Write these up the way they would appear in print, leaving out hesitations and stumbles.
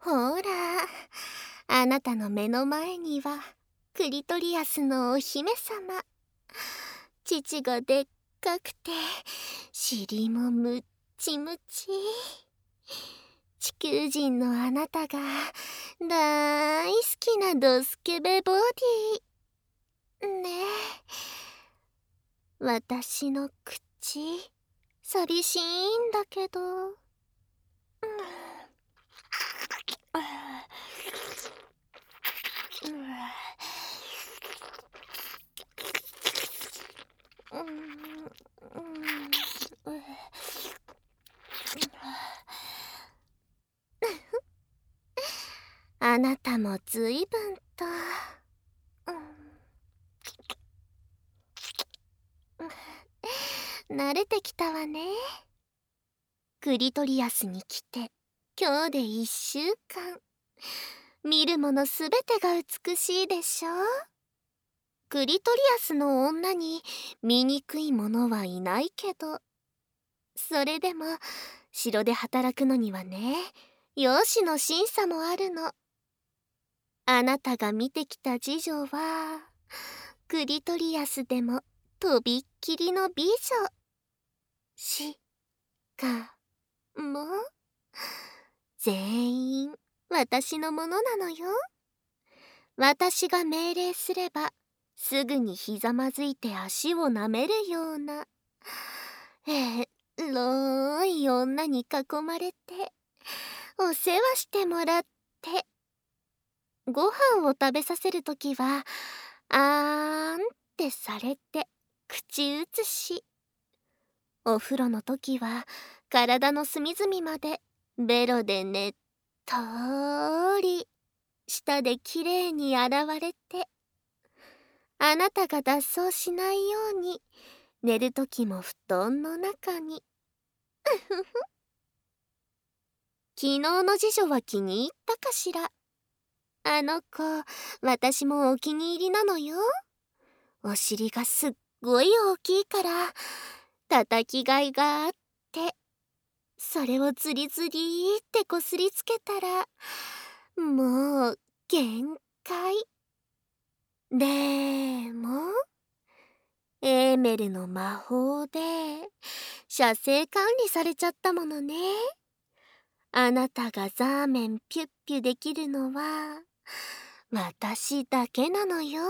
ほら、あなたの目の前にはクリトリアスのお姫様。乳がでっかくて尻もむっちむち。地球人のあなたが大好きなドスケベボディねえ。私の口寂しいんだけど。あなたもずいぶんと、慣れてきたわね。クリトリアスに来て今日で1週間。見るものすべてが美しいでしょ。クリトリアスの女に醜い者はいないけど、それでも城で働くのにはね、容姿の審査もあるの。あなたが見てきた侍女はクリトリアスでもとびっきりの美女。しかも全員私のものなのよ。私が命令すればすぐにひざまずいて足をなめるようなロい女に囲まれてお世話してもらって、ご飯を食べさせるときはあーんってされて口移し、お風呂のときは体の隅々までベロでねっとり舌できれいに洗われて、あなたが脱走しないように寝るときも布団の中に。昨日の次女は気に入ったかしら。あの子、私もお気に入りなのよ。お尻がすっごい大きいから叩きがいがあって、それをズリズリってこすりつけたらもう限界。でもエーメルの魔法で射精管理されちゃったものね。あなたがザーメンピュッピュできるのは私だけなのよ。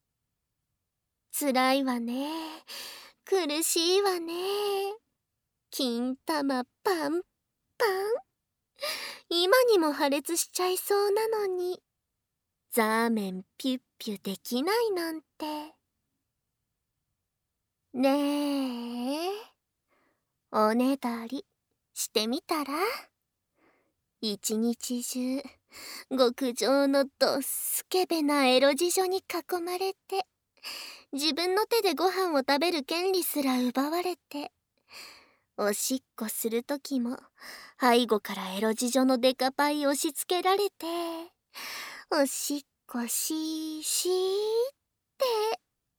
辛いわね。苦しいわね。金玉パンパン。今にも破裂しちゃいそうなのに、ザーメンピュッピュできないなんて。ねえ、おねだりしてみたら。一日中極上のドスケベなエロ侍女に囲まれて、自分の手でご飯を食べる権利すら奪われて、おしっこするときも背後からエロ侍女のデカパイ押し付けられて、おしっこしーって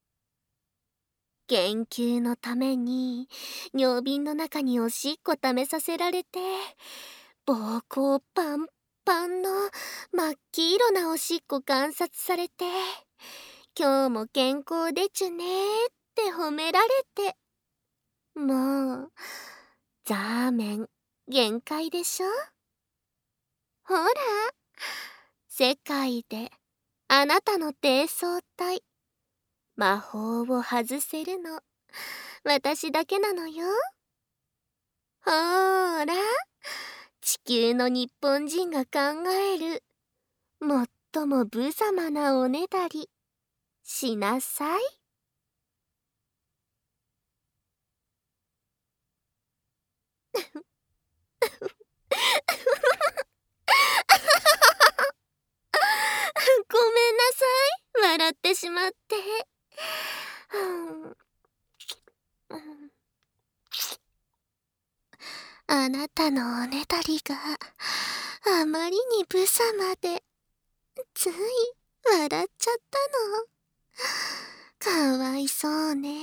研究のために尿瓶の中におしっこ溜めさせられて、膀胱パンパンの真っ黄色なおしっこ観察されて、今日も健康でちゅねーって褒められて、もうザーメン限界でしょ。ほら、世界であなたの低層体魔法を外せるの私だけなのよ。ほーら、地球の日本人が考える最も無様なおねだりしなさい。ごめんなさい、笑ってしまって。あなたのおねだりがあまりに無様で、つい笑っちゃったの。かわいそうね。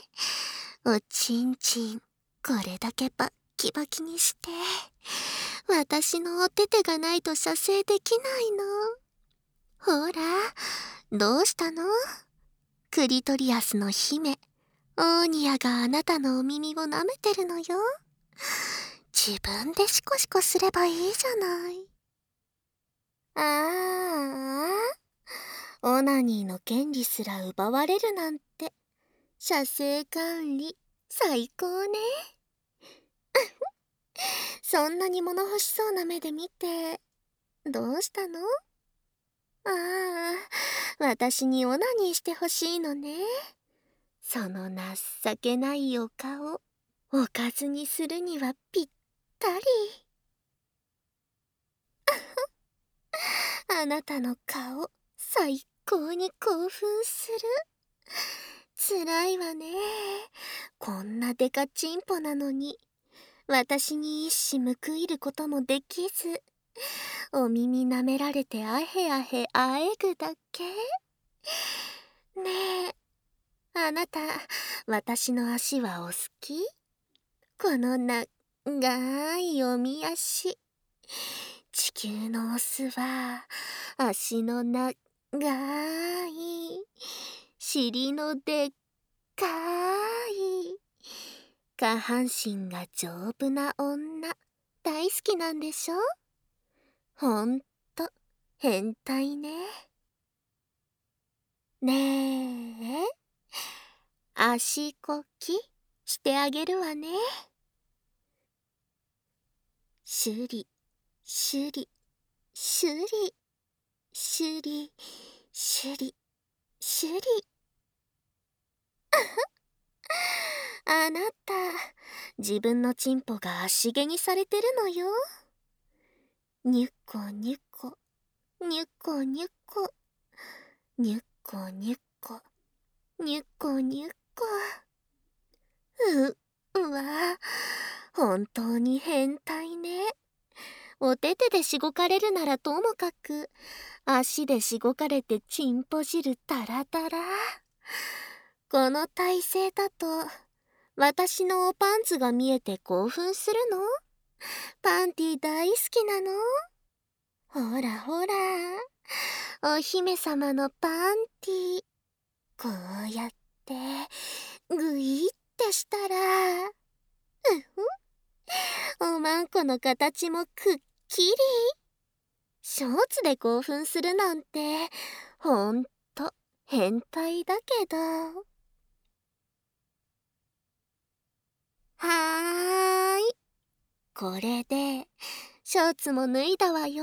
おちんちんこれだけバッキバキにして私のお手手がないと射精できないの。ほら、どうしたの？クリトリアスの姫、オーニャがあなたのお耳を舐めてるのよ。自分でシコシコすればいいじゃない。オナニーの権利すら奪われるなんて、射精管理、最高ね。そんなに物欲しそうな目で見て、どうしたの？私にオナニーしてほしいのね。その情けないお顔、おかずにするにはぴったり。あなたの顔、最高に興奮する。辛いわね。こんなデカチンポなのに、私に一矢報いることもできず、お耳舐められてあへあへあえぐだけ。ねえ、あなた、私の足はお好き？この長いおみ足。地球のオスは、足の長い、尻のでっかい、下半身が丈夫な女、大好きなんでしょ？ほんと、変態ね。ねえ、足こきしてあげるわね。シュリ、シュリ、シュリ、シュリ、シュリ、シュリ。あなた、自分のチンポが足毛にされてるのよ。ニュッコニュッコ、ニュッコニュッコ、ニュッコニュッコ、ニュッコニュッコ。うわ、本当に変態ね。お手手でしごかれるならともかく、足でしごかれてチンポ汁タラタラ。この体勢だと、私のおパンツが見えて興奮するの？パンティ大好きなの？ほらほら、お姫様のパンティ。こうやって、ぐいってしたら、おまんこの形もくっきり。ショーツで興奮するなんて、ほんと変態だけど。はーい。これで、ショーツも脱いだわよ。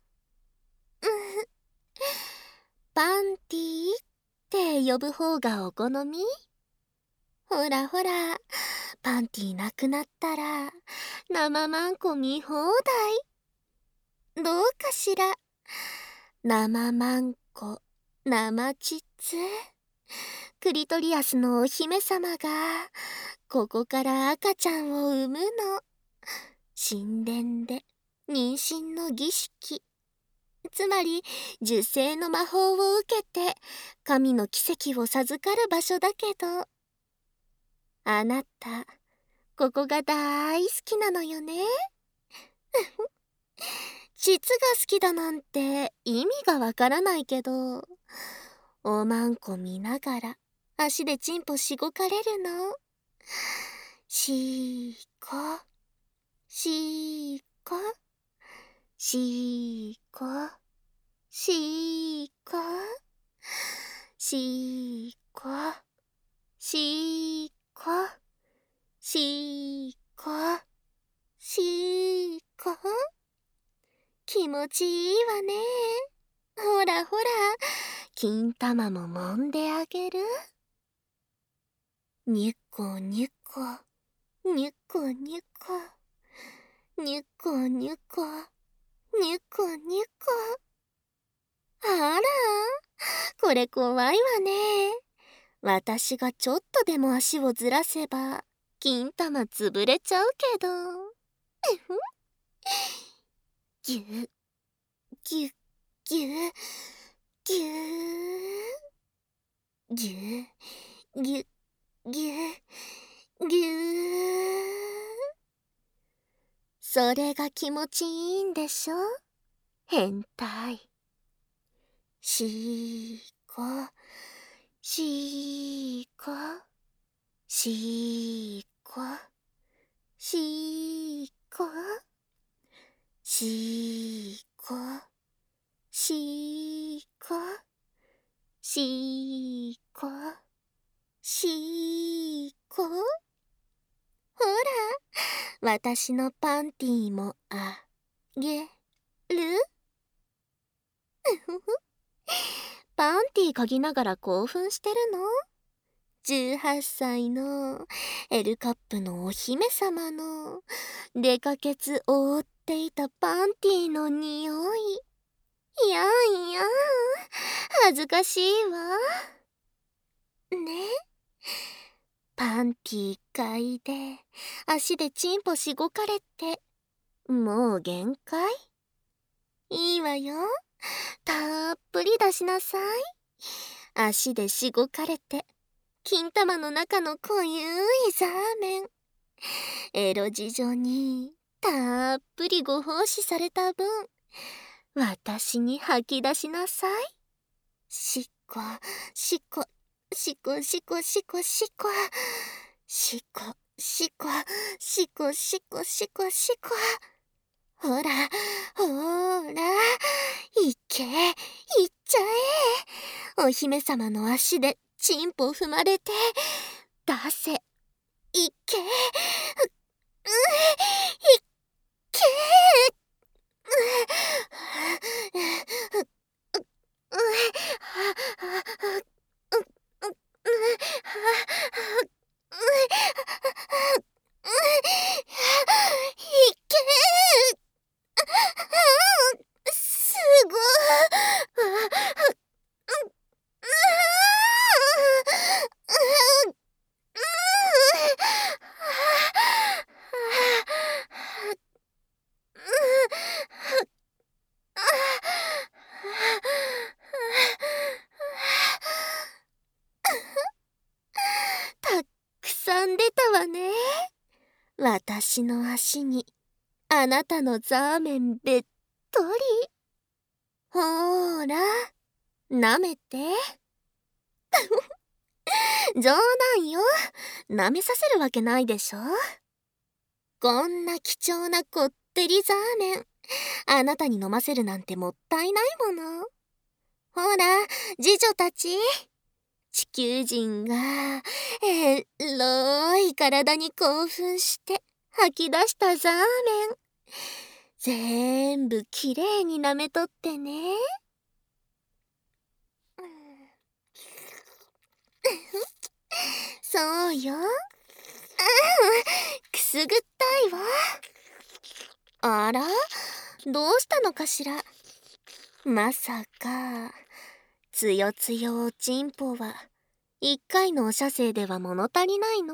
パンティーって呼ぶ方がお好み？ほらほら、パンティーなくなったら、生マンコ見放題。どうかしら？生マンコ、生膣。クリトリアスのお姫様が、ここから赤ちゃんを産むの。神殿で、妊娠の儀式。つまり、受精の魔法を受けて、神の奇跡を授かる場所だけど、あなた、ここが大好きなのよね。膣が好きだなんて意味がわからないけど、おまんこ見ながら足でチンポしごかれるの。しーこ、しーこ、しーこ、しーこ、しーこ、しーこ、しーこ、しーこ。気持ちいいわね。ほらほら、金玉も揉んであげる。にゅっこにゅっこ、にゅっこにゅっこ、にゅっこにゅっこ、にゅっこにゅっこ。あら、これ怖いわね。私がちょっとでも足をずらせば、金玉潰れちゃうけど。ぎゅ、ぎゅ、ぎゅ、ぎゅ、ぎゅ、ぎゅ、ぎゅ、ぎゅー。 それが気持ちいいんでしょ、変態。しこしこしこしこしこしこしこしこ。ほら、私のパンティーもあげる。パンティー嗅ぎながら興奮してるの？18歳のエルカップのお姫様のデカケツ覆っていたパンティーの匂い。いやいや、恥ずかしいわ。ね。パンティー嗅いで足でチンポしごかれて、もう限界？いいわよ。たっぷり出しなさい。足でしごかれて金玉の中の濃ゆいザーメン、エロ事情にたっぷりご奉仕された分、私に吐き出しなさい。しっこしっこしこしこしこしこしこしこしこしこしこしこ。ほらほら、いけいっちゃえ。お姫様の足でチンポ踏まれて、出せ、いけ、いけ。すごい。たくさん出たわね。私の足にあなたのザーメンべっとり。ほーら、なめて。冗談よ。なめさせるわけないでしょ。こんな貴重なこってりザーメン、あなたに飲ませるなんてもったいないもの。ほら、侍女たち。地球人がエロい体に興奮して吐き出したザーメン、全部きれいに舐めとってね。そうよ。くすぐったいわ。あら、どうしたのかしら。まさかつよつよおちんぽは一回のお射精では物足りないの？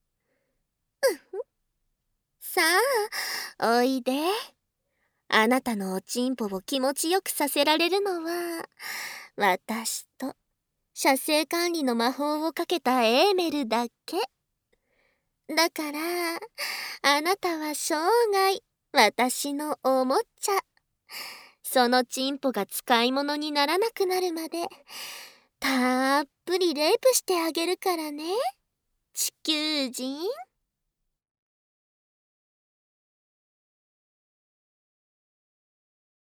さあ、おいで。あなたのおちんぽを気持ちよくさせられるのは、私と射精管理の魔法をかけたエーメルだけ。だから、あなたは生涯私のおもちゃ。そのチンポが使い物にならなくなるまで、たっぷりレイプしてあげるからね、地球人。